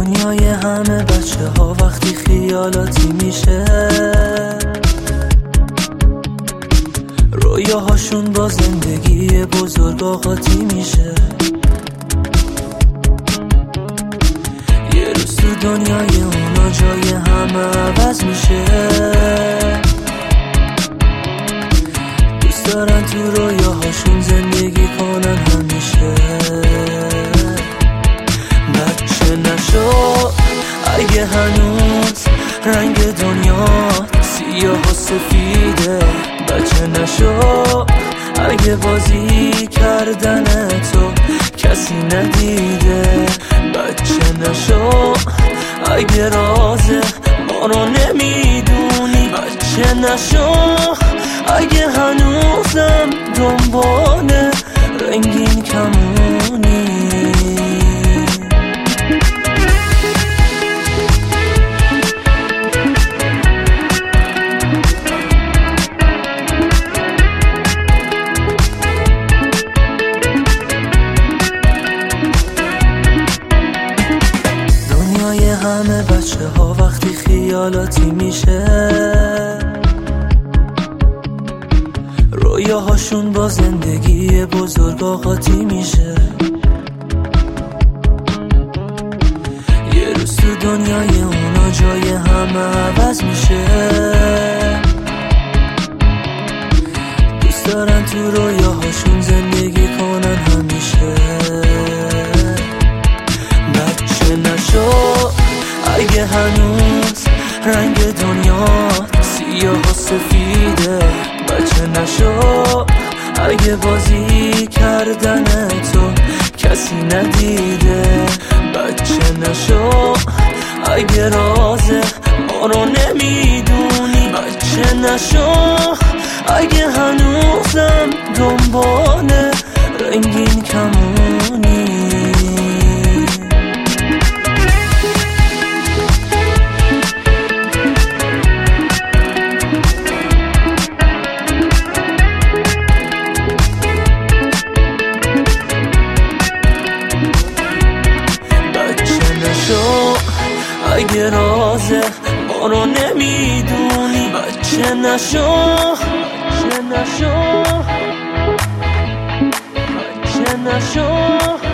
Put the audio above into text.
دنیای همه بچه ها وقتی خیالاتی میشه، رویاهاشون با زندگی بزرگ آقاتی میشه. یه روز تو دنیای اونا جای همه عوض میشه، دوست دارن تو رویاهاشون زندگی کنن همیشه. بچه نشو اگه هنوز رنگ دنیا سیاه و سفیده، بچه نشو اگه بازی کردن تو کسی ندیده، بچه نشو اگه راز ما رو نمیدونی، بچه نشو اگه هنوزم دنبال رنگین کمونی. دنیای همه بچه ها وقتی خیالاتی میشه، رویاهاشون با زندگی بزرگ آقاتی میشه. یه روز تو دنیای اونا جای همه عوض میشه، دوست دارن تو رویاهاشون زندگی کنن همیشه. بچه نشو اگه هنوز رنگ دنیا سیاه و سفیده، بچه نشو اگه بازی کردن تو کسی ندیده، بچه نشو اگه راز ما رو نمیدونی، بچه نشو اگه هنوزم دنبال رنگین کمونی. اگه راز ما رو نمیدونی، بچه نشو بچه نشو بچه نشو